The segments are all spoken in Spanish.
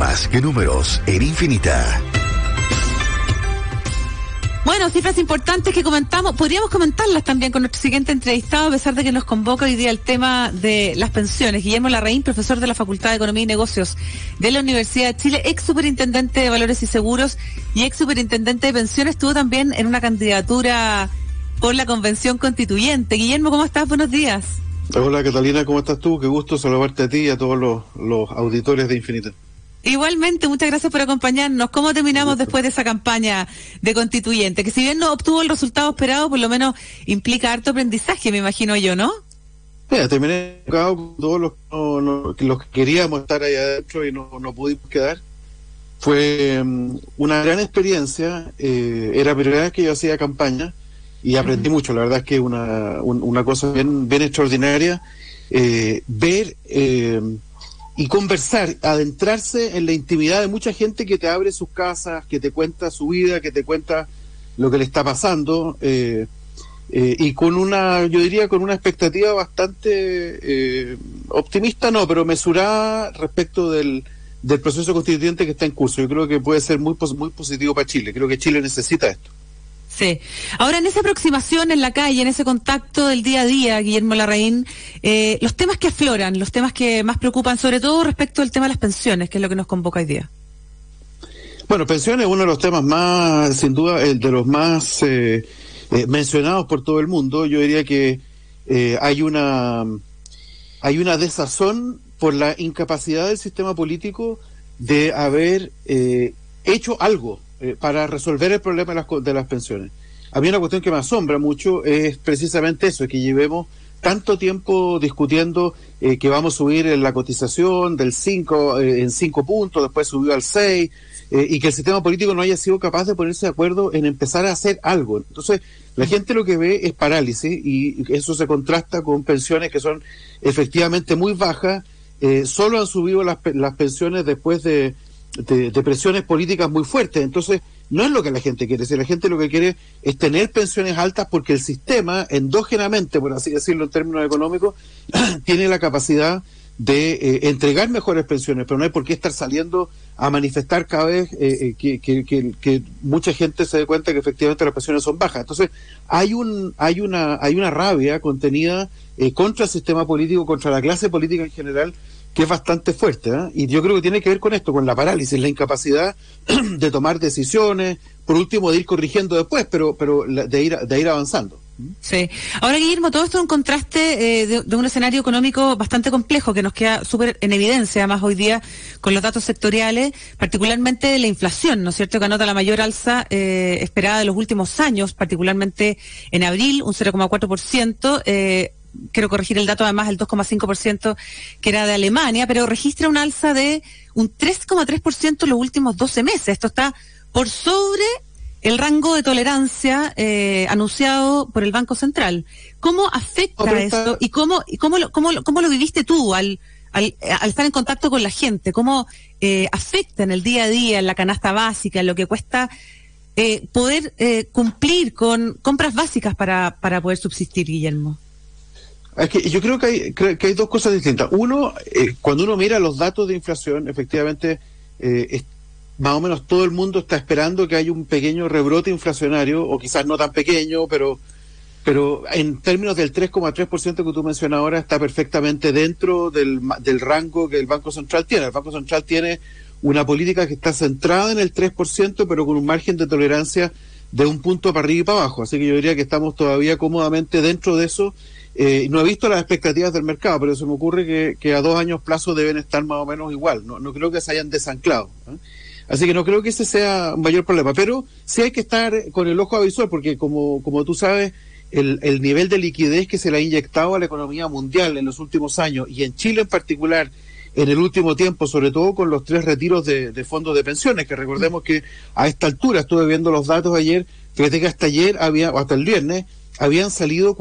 más que números en Infinita. Bueno, cifras importantes que comentamos, podríamos comentarlas también con nuestro siguiente entrevistado, a pesar de que nos convoca hoy día el tema de las pensiones. Guillermo Larraín, profesor de la Facultad de Economía y Negocios de la Universidad de Chile, ex superintendente de Valores y Seguros y ex superintendente de Pensiones, estuvo también en una candidatura por la Convención Constituyente. Guillermo, ¿cómo estás? Buenos días. Hola Catalina, ¿cómo estás tú? Qué gusto saludarte a ti y a todos los auditores de Infinita. Igualmente, muchas gracias por acompañarnos. ¿Cómo terminamos después de esa campaña de constituyente? Que si bien no obtuvo el resultado esperado, por lo menos implica harto aprendizaje, me imagino yo, ¿no? Mira, terminé con todos los que queríamos estar ahí adentro y no pudimos quedar. Fue una gran experiencia, era la primera vez que yo hacía campaña y aprendí mucho. La verdad es que una cosa bien extraordinaria, ver y conversar, adentrarse en la intimidad de mucha gente que te abre sus casas, que te cuenta su vida, que te cuenta lo que le está pasando, y con yo diría con una expectativa bastante optimista, no, pero mesurada respecto del proceso constituyente que está en curso. Yo creo que puede ser muy positivo para Chile. Creo que Chile necesita esto. Sí. Ahora, en esa aproximación en la calle, en ese contacto del día a día, Guillermo Larraín, los temas que afloran, los temas que más preocupan, sobre todo respecto al tema de las pensiones, que es lo que nos convoca hoy día. Bueno, pensiones es uno de los temas más, sin duda, el de los más mencionados por todo el mundo. Yo diría que hay una desazón por la incapacidad del sistema político de haber hecho algo para resolver el problema de las pensiones. A mí una cuestión que me asombra mucho es precisamente eso, que llevemos tanto tiempo discutiendo que vamos a subir la cotización del 5 en 5 puntos, después subió al 6, y que el sistema político no haya sido capaz de ponerse de acuerdo en empezar a hacer algo. Entonces, la gente lo que ve es parálisis, y eso se contrasta con pensiones que son efectivamente muy bajas. Solo han subido las pensiones después de presiones políticas muy fuertes. Entonces no es lo que la gente quiere. Si la gente lo que quiere es tener pensiones altas, porque el sistema endógenamente, por así decirlo en términos económicos, tiene la capacidad de entregar mejores pensiones, pero no hay por qué estar saliendo a manifestar cada vez que mucha gente se dé cuenta que efectivamente las pensiones son bajas. Entonces hay una rabia contenida contra el sistema político, contra la clase política en general, que es bastante fuerte, ¿eh? Y yo creo que tiene que ver con esto, con la parálisis, la incapacidad de tomar decisiones, por último de ir corrigiendo después, pero de ir avanzando. Sí. Ahora, Guillermo, todo esto es un contraste de un escenario económico bastante complejo que nos queda súper en evidencia, además hoy día con los datos sectoriales, particularmente de la inflación, ¿no es cierto?, que anota la mayor alza esperada de los últimos años, particularmente en abril, un 0,4%, quiero corregir el dato, además el 2,5% que era de Alemania, pero registra una alza de un 3,3% en los últimos 12 meses. Esto está por sobre el rango de tolerancia anunciado por el Banco Central. ¿Cómo afecta esto y cómo lo viviste tú al estar en contacto con la gente? ¿Cómo afecta en el día a día, en la canasta básica, en lo que cuesta poder cumplir con compras básicas para poder subsistir, Guillermo? Es que yo creo que hay dos cosas distintas. Uno, cuando uno mira los datos de inflación, efectivamente, más o menos todo el mundo está esperando que haya un pequeño rebrote inflacionario, o quizás no tan pequeño, pero en términos del 3,3% que tú mencionas ahora, está perfectamente dentro del rango que el Banco Central tiene. El Banco Central tiene una política que está centrada en el 3%, pero con un margen de tolerancia de un punto para arriba y para abajo. Así que yo diría que estamos todavía cómodamente dentro de eso. No he visto las expectativas del mercado, pero se me ocurre que a 2 años plazo deben estar más o menos igual. No creo que se hayan desanclado, ¿eh? Así que no creo que ese sea un mayor problema. Pero sí hay que estar con el ojo avizor, porque como tú sabes, el nivel de liquidez que se le ha inyectado a la economía mundial en los últimos años, y en Chile en particular en el último tiempo, sobre todo con los 3 retiros de fondos de pensiones, que recordemos que a esta altura, estuve viendo los datos ayer, fíjate que hasta ayer o hasta el viernes, habían salido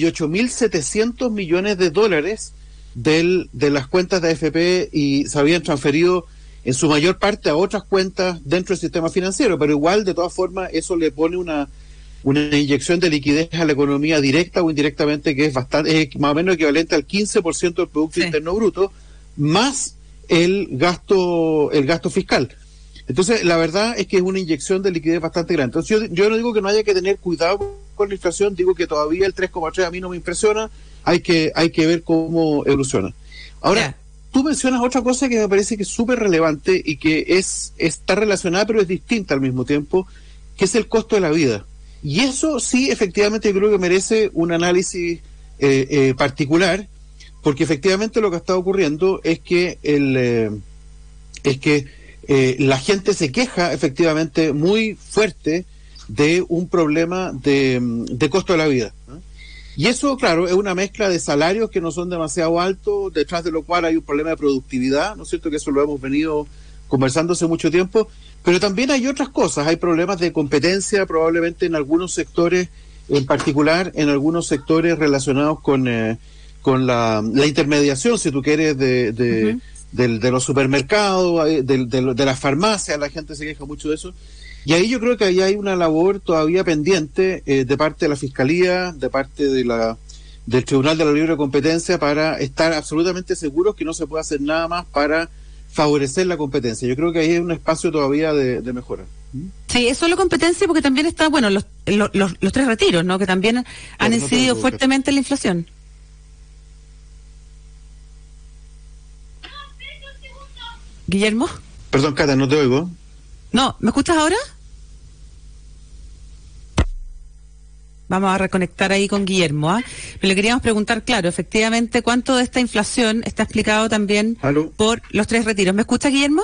48.700 millones de dólares de las cuentas de AFP, y se habían transferido en su mayor parte a otras cuentas dentro del sistema financiero, pero igual, de todas formas, eso le pone una inyección de liquidez a la economía directa o indirectamente, que es más o menos equivalente al 15% del Producto Interno Bruto, más el gasto fiscal. Entonces, la verdad es que es una inyección de liquidez bastante grande. Entonces, yo no digo que no haya que tener cuidado con la inflación, digo que todavía el 3,3 a mí no me impresiona, hay que ver cómo evoluciona. Ahora, tú mencionas otra cosa que me parece que es súper relevante y que está relacionada pero es distinta al mismo tiempo, que es el costo de la vida. Y eso sí, efectivamente, yo creo que merece un análisis particular, porque efectivamente lo que está ocurriendo es que la gente se queja efectivamente muy fuerte de un problema de costo de la vida, ¿no? Y eso, claro, es una mezcla de salarios que no son demasiado altos, detrás de lo cual hay un problema de productividad, ¿no es cierto? Que eso lo hemos venido conversando hace mucho tiempo, pero también hay otras cosas, hay problemas de competencia probablemente en algunos sectores, en particular en algunos sectores relacionados con la intermediación, si tú quieres, de los supermercados, de las farmacias, la gente se queja mucho de eso. Y ahí yo creo que ahí hay una labor todavía pendiente de parte de la Fiscalía, de parte del Tribunal de la Libre Competencia, para estar absolutamente seguros que no se puede hacer nada más para favorecer la competencia. Yo creo que ahí hay un espacio todavía de mejora. Sí, es solo competencia porque también está, bueno, los 3 retiros, ¿no? Que también han incidido fuertemente en la inflación. Guillermo. Perdón, Cata, no te oigo. No, ¿me escuchas ahora? Vamos a reconectar ahí con Guillermo, ¿ah? Pero le queríamos preguntar, claro, efectivamente, ¿cuánto de esta inflación está explicado también por los 3 retiros? ¿Me escucha, Guillermo?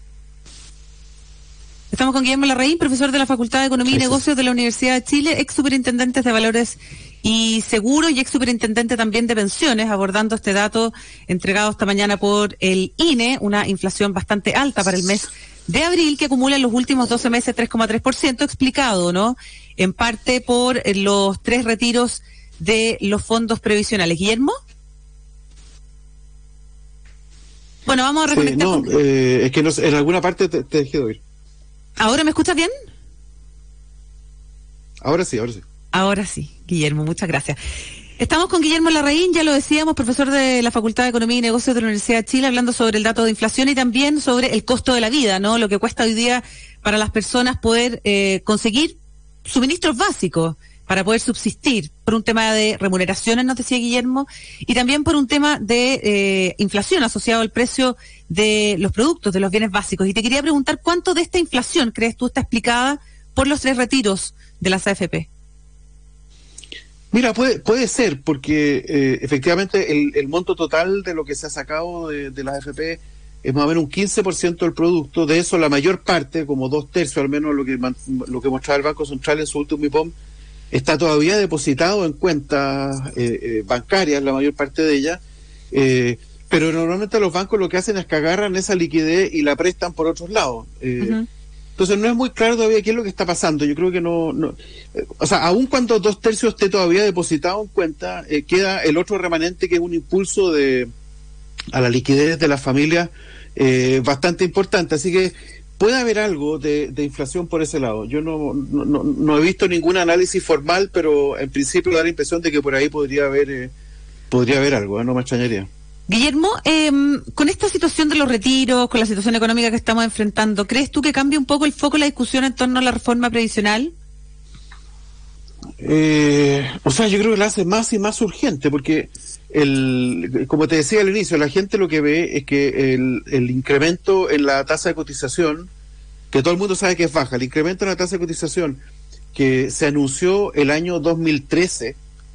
Estamos con Guillermo Larraín, profesor de la Facultad de Economía y Negocios de la Universidad de Chile, ex superintendente de Valores y Seguros y ex superintendente también de Pensiones, abordando este dato entregado esta mañana por el INE, una inflación bastante alta para el mes de abril, que acumula en los últimos 12 meses 3,3%, explicado, ¿no? En parte por los 3 retiros de los fondos previsionales. ¿Guillermo? Bueno, vamos a reconectar. Es que no, en alguna parte te dejé de oír. ¿Ahora me escuchas bien? Ahora sí. Ahora sí, Guillermo, muchas gracias. Estamos con Guillermo Larraín, ya lo decíamos, profesor de la Facultad de Economía y Negocios de la Universidad de Chile, hablando sobre el dato de inflación y también sobre el costo de la vida, ¿no? Lo que cuesta hoy día para las personas poder conseguir suministros básicos para poder subsistir, por un tema de remuneraciones, nos decía Guillermo, y también por un tema de inflación asociado al precio de los productos, de los bienes básicos. Y te quería preguntar, ¿cuánto de esta inflación crees tú está explicada por los 3 retiros de las AFP? Mira, puede ser, porque efectivamente el monto total de lo que se ha sacado de las AFP es más o menos un 15% del producto. De eso la mayor parte, como 2/3 al menos lo que mostraba el Banco Central en su último IPOM, está todavía depositado en cuentas bancarias, la mayor parte de ellas, pero normalmente los bancos lo que hacen es que agarran esa liquidez y la prestan por otros lados. Entonces no es muy claro todavía qué es lo que está pasando. Yo creo que no, o sea, aun cuando 2/3 esté todavía depositado en cuenta, queda el otro remanente, que es un impulso a la liquidez de las familias bastante importante. Así que puede haber algo de inflación por ese lado. Yo no he visto ningún análisis formal, pero en principio da la impresión de que por ahí podría haber algo, no me extrañaría. Guillermo, con esta situación de los retiros, con la situación económica que estamos enfrentando, ¿crees tú que cambia un poco el foco de la discusión en torno a la reforma previsional? O sea, yo creo que la hace más y más urgente, porque como te decía al inicio, la gente lo que ve es que el incremento en la tasa de cotización, que todo el mundo sabe que es baja, el incremento en la tasa de cotización que se anunció el año 2013,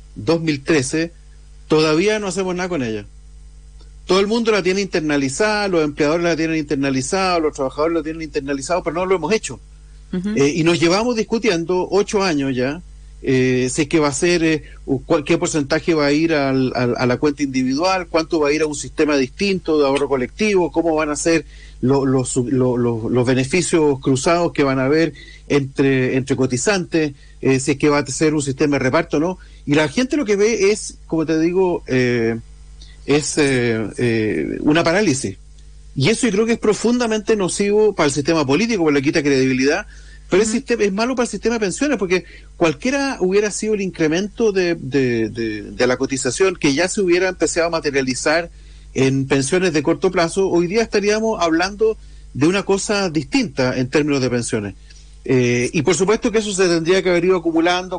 todavía no hacemos nada con ella. Todo el mundo la tiene internalizada, los empleadores la tienen internalizada, los trabajadores la tienen internalizado, pero no lo hemos hecho. Y nos llevamos discutiendo 8 años ya, si es que va a ser, qué porcentaje va a ir a la cuenta individual, cuánto va a ir a un sistema distinto de ahorro colectivo, cómo van a ser los beneficios cruzados que van a haber entre cotizantes, si es que va a ser un sistema de reparto o no. Y la gente lo que ve es, como te digo, es una parálisis. Y eso yo creo que es profundamente nocivo para el sistema político, porque le quita credibilidad, pero es malo para el sistema de pensiones, porque cualquiera hubiera sido el incremento de la cotización que ya se hubiera empezado a materializar en pensiones de corto plazo, hoy día estaríamos hablando de una cosa distinta en términos de pensiones. Y por supuesto que eso se tendría que haber ido acumulando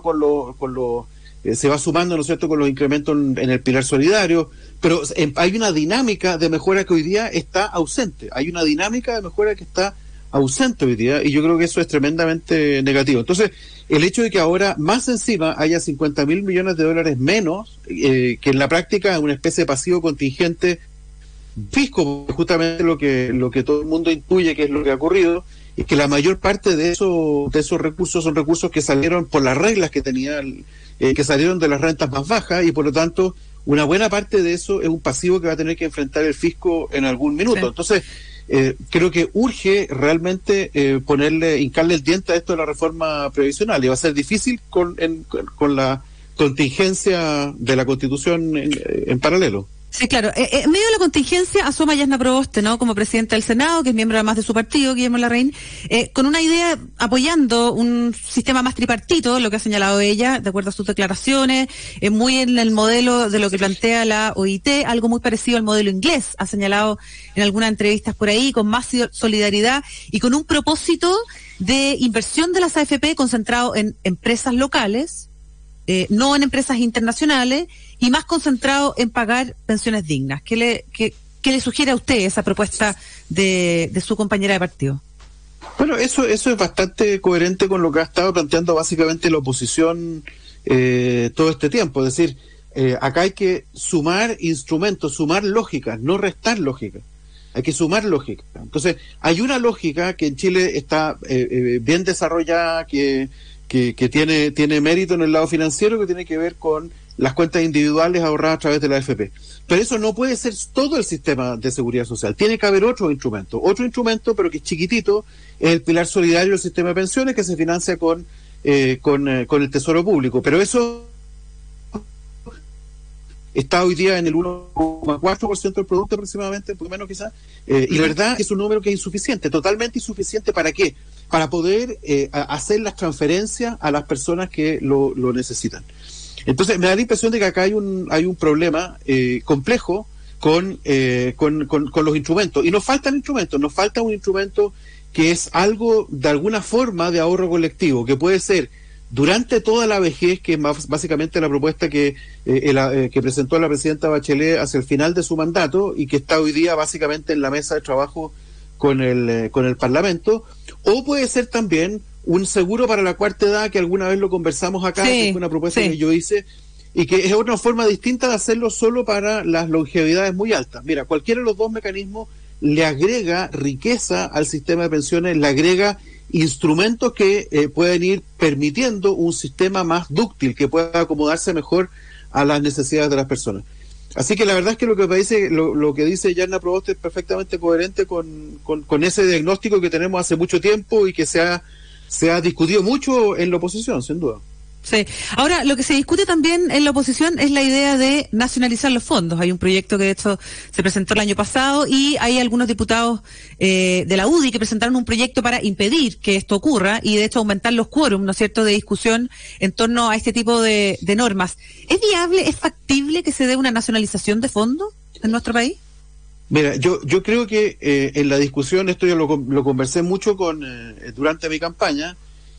se va sumando, ¿no es cierto?, con los incrementos en el pilar solidario, pero hay una dinámica de mejora que hoy día está ausente. Hay una dinámica de mejora que está ausente hoy día, y yo creo que eso es tremendamente negativo. Entonces, el hecho de que ahora más encima haya 50.000 millones de dólares menos, que en la práctica es una especie de pasivo contingente fisco, justamente lo que todo el mundo intuye que es lo que ha ocurrido, y que la mayor parte de esos recursos son recursos que salieron por las reglas que tenían, que salieron de las rentas más bajas, y por lo tanto una buena parte de eso es un pasivo que va a tener que enfrentar el fisco en algún minuto. Sí. Entonces, creo que urge realmente hincarle el diente a esto de la reforma previsional, y va a ser difícil con la contingencia de la Constitución en paralelo. Sí, claro. En medio de la contingencia asoma Jasna Proboste, ¿no?, como presidenta del Senado, que es miembro además de su partido, Guillermo Larraín, con una idea apoyando un sistema más tripartito, lo que ha señalado ella, de acuerdo a sus declaraciones, muy en el modelo de lo que plantea la OIT, algo muy parecido al modelo inglés, ha señalado en algunas entrevistas por ahí, con más solidaridad y con un propósito de inversión de las AFP concentrado en empresas locales, no en empresas internacionales, y más concentrado en pagar pensiones dignas. ¿Qué le sugiere a usted esa propuesta de su compañera de partido? Bueno, eso es bastante coherente con lo que ha estado planteando básicamente la oposición todo este tiempo. Es decir, acá hay que sumar instrumentos, sumar lógicas, no restar lógicas. Hay que sumar lógica. Entonces, hay una lógica que en Chile está bien desarrollada, que tiene mérito en el lado financiero, que tiene que ver con las cuentas individuales ahorradas a través de la AFP. Pero eso no puede ser todo el sistema de seguridad social. Tiene que haber otro instrumento, pero que es chiquitito, es el pilar solidario del sistema de pensiones, que se financia con el Tesoro Público. Pero eso está hoy día en el 1,4% del producto aproximadamente, un poco menos quizás, y la verdad es un número que es insuficiente, totalmente insuficiente. ¿Para qué? Para poder hacer las transferencias a las personas que lo necesitan. Entonces me da la impresión de que acá hay un problema complejo con los instrumentos, y nos faltan instrumentos, nos falta un instrumento que es algo de alguna forma de ahorro colectivo, que puede ser durante toda la vejez, que es básicamente la propuesta que presentó la presidenta Bachelet hacia el final de su mandato, y que está hoy día básicamente en la mesa de trabajo con el Parlamento, o puede ser también un seguro para la cuarta edad, que alguna vez lo conversamos acá, que fue una propuesta que yo hice, y que es otra forma distinta de hacerlo solo para las longevidades muy altas. Mira, cualquiera de los dos mecanismos le agrega riqueza al sistema de pensiones, le agrega instrumentos que pueden ir permitiendo un sistema más dúctil, que pueda acomodarse mejor a las necesidades de las personas. Así que la verdad es que lo que dice Jasna Proboste es perfectamente coherente con ese diagnóstico que tenemos hace mucho tiempo y que se ha discutido mucho en la oposición, sin duda. Sí. Ahora, lo que se discute también en la oposición es la idea de nacionalizar los fondos. Hay un proyecto que de hecho se presentó el año pasado, y hay algunos diputados de la UDI que presentaron un proyecto para impedir que esto ocurra y de hecho aumentar los quórum, ¿no es cierto?, de discusión en torno a este tipo de normas. ¿Es viable, es factible que se dé una nacionalización de fondos en nuestro país? Mira, yo creo que en la discusión, esto yo lo conversé mucho durante mi campaña.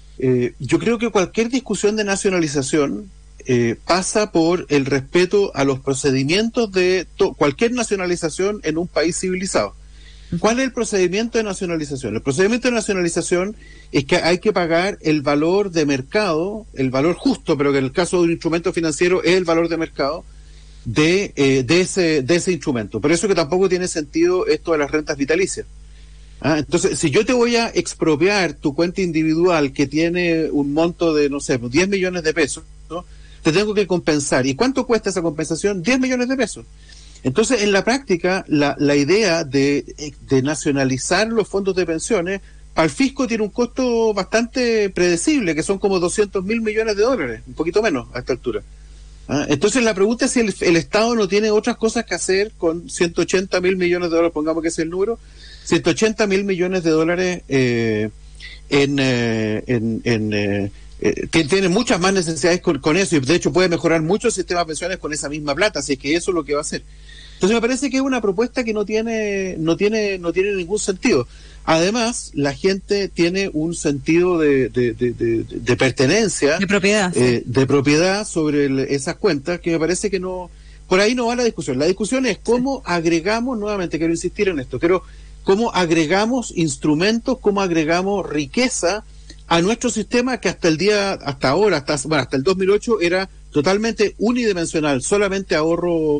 Yo creo que cualquier discusión de nacionalización pasa por el respeto a los procedimientos de cualquier nacionalización en un país civilizado. ¿Cuál es el procedimiento de nacionalización? El procedimiento de nacionalización es que hay que pagar el valor de mercado, el valor justo, pero que en el caso de un instrumento financiero es el valor de mercado de ese instrumento. Por eso que tampoco tiene sentido esto de las rentas vitalicias. Entonces, si yo te voy a expropiar tu cuenta individual que tiene un monto de, no sé, 10 millones de pesos, ¿no?, te tengo que compensar. ¿Y cuánto cuesta esa compensación? 10 millones de pesos. Entonces, en la práctica, la idea de nacionalizar los fondos de pensiones, para el fisco tiene un costo bastante predecible, que son como 200.000 millones de dólares, un poquito menos a esta altura. Entonces, la pregunta es si el Estado no tiene otras cosas que hacer con 180.000 millones de dólares, pongamos que ese es el número, 180.000 millones de dólares tiene muchas más necesidades con eso, y de hecho puede mejorar mucho el sistema de pensiones con esa misma plata, así que eso es lo que va a hacer. Entonces me parece que es una propuesta que no tiene ningún sentido. Además, la gente tiene un sentido de pertenencia, de propiedad, sí. De propiedad sobre esas cuentas, que me parece que no, por ahí no va la discusión. La discusión es cómo agregamos, nuevamente quiero insistir en esto, cómo agregamos instrumentos, cómo agregamos riqueza a nuestro sistema que hasta el 2008 era totalmente unidimensional, solamente ahorro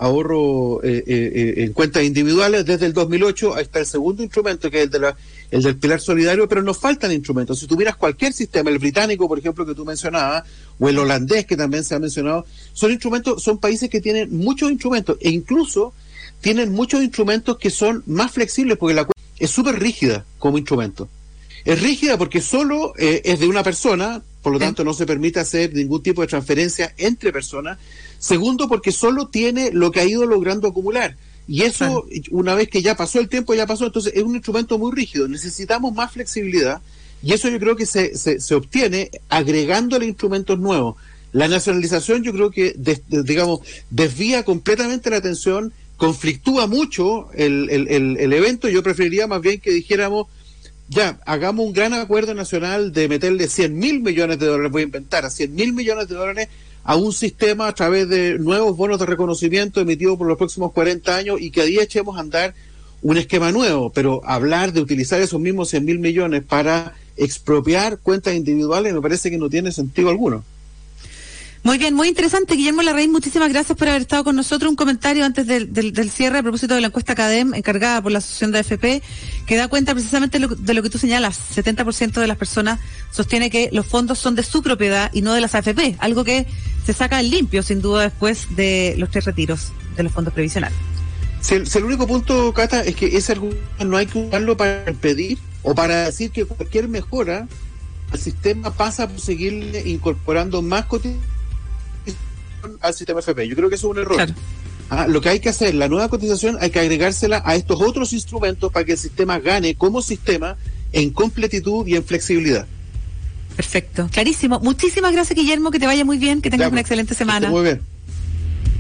en cuentas individuales. Desde el 2008 está el segundo instrumento, que es el del pilar solidario, pero nos faltan instrumentos. Si tuvieras cualquier sistema, el británico, por ejemplo, que tú mencionabas, o el holandés, que también se ha mencionado, son países que tienen muchos instrumentos, e incluso tienen muchos instrumentos que son más flexibles, porque la cuenta es súper rígida como instrumento. Es rígida porque solo es de una persona, por lo tanto no se permite hacer ningún tipo de transferencia entre personas. Segundo, porque solo tiene lo que ha ido logrando acumular. Y eso, una vez que ya pasó el tiempo, ya pasó. Entonces es un instrumento muy rígido. Necesitamos más flexibilidad, y eso yo creo que se obtiene agregándole instrumentos nuevos. La nacionalización yo creo que desvía completamente la atención, conflictúa mucho el evento. Yo preferiría más bien que dijéramos, ya, hagamos un gran acuerdo nacional de meterle 100.000 millones de dólares, voy a inventar, a 100.000 millones de dólares a un sistema a través de nuevos bonos de reconocimiento emitidos por los próximos 40 años, y que ahí echemos a andar un esquema nuevo. Pero hablar de utilizar esos mismos 100.000 millones para expropiar cuentas individuales me parece que no tiene sentido alguno. Muy bien, muy interesante. Guillermo Larraín, muchísimas gracias por haber estado con nosotros. Un comentario antes del cierre a propósito de la encuesta CADEM encargada por la Asociación de AFP, que da cuenta precisamente de lo que tú señalas. 70% de las personas sostiene que los fondos son de su propiedad y no de las AFP, algo que se saca en limpio, sin duda, después de los 3 retiros de los fondos previsionales. Si el único punto, Cata, es que ese argumento no hay que usarlo para impedir o para decir que cualquier mejora al sistema pasa por seguirle incorporando más cotizaciones al sistema FP. Yo creo que eso es un error. Claro. Lo que hay que hacer, la nueva cotización, hay que agregársela a estos otros instrumentos para que el sistema gane como sistema en completitud y en flexibilidad. Perfecto, clarísimo. Muchísimas gracias, Guillermo, que te vaya muy bien, que tengas una excelente semana. Muy bien.